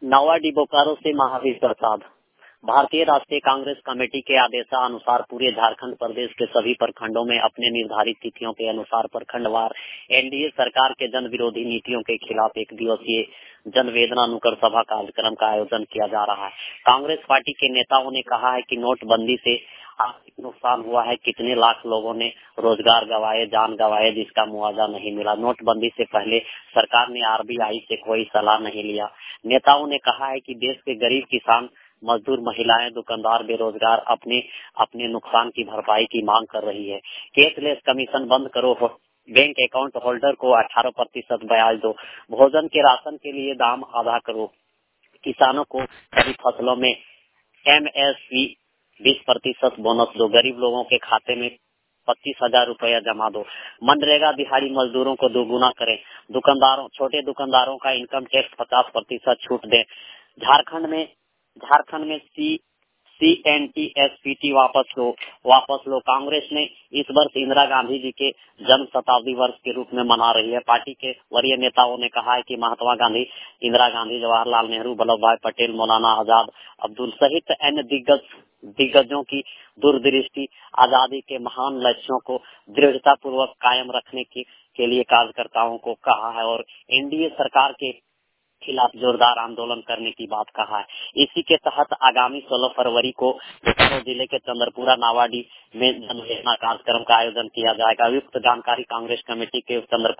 नावाडी बोकारो से महावीर प्रसाद। भारतीय राष्ट्रीय कांग्रेस कमेटी के आदेशानुसार पूरे झारखंड प्रदेश के सभी प्रखंडों में अपने निर्धारित तिथियों के अनुसार प्रखंडवार एनडीए सरकार के जन विरोधी नीतियों के खिलाफ एक दिवसीय जनवेदना नुक्कड़ सभा कार्यक्रम का आयोजन किया जा रहा है। कांग्रेस पार्टी के नेताओं ने कहा है कि नोटबंदी से आर्थिक नुकसान हुआ है, कितने लाख लोगों ने रोजगार गंवाए, जान गंवाए, जिसका मुआवजा नहीं मिला। नोटबंदी से पहले सरकार ने आरबीआई से कोई सलाह नहीं लिया। नेताओं ने कहा है कि देश के गरीब किसान, मजदूर, महिलाएं, दुकानदार, बेरोजगार अपने नुकसान की भरपाई की मांग कर रही है। कैशलेस कमीशन बंद करो, बैंक अकाउंट होल्डर को 18% ब्याज दो, भोजन के राशन के लिए दाम आधा करो, किसानों को खरीफ फसलों में एमएसपी 20% बोनस दो, गरीब लोगों के खाते में 25,000 रुपया जमा दो, मनरेगा दिहाड़ी मजदूरों को दोगुना करें, छोटे दुकानदारों का इनकम टैक्स 50% छूट दें। झारखंड में CNTSPT वापस लो। कांग्रेस ने इस वर्ष इंदिरा गांधी जी के जन्म शताब्दी वर्ष के रूप में मना रही है। पार्टी के वरीय नेताओं ने कहा है कि महात्मा गांधी, इंदिरा गांधी, जवाहरलाल नेहरू, वल्लभ भाई पटेल, मौलाना आजाद अब्दुल सहित अन्य दिग्गजों की दूरदृष्टि आजादी के महान लक्ष्यों को दृढ़ता पूर्वक कायम रखने के लिए कार्यकर्ताओं को कहा है और एनडीए सरकार के खिलाफ जोरदार आंदोलन करने की बात कहा है। इसी के तहत आगामी 16 फरवरी को बोकारो जिले के चंद्रपुरा नावाडी में जनवेदना कार्यक्रम का आयोजन किया जाएगा। युक्त जानकारी कांग्रेस कमेटी के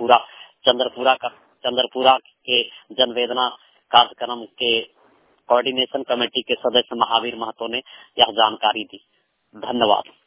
चंद्रपुरा के जनवेदना कार्यक्रम के कोऑर्डिनेशन कमेटी के सदस्य महावीर महतो ने यह जानकारी दी। धन्यवाद।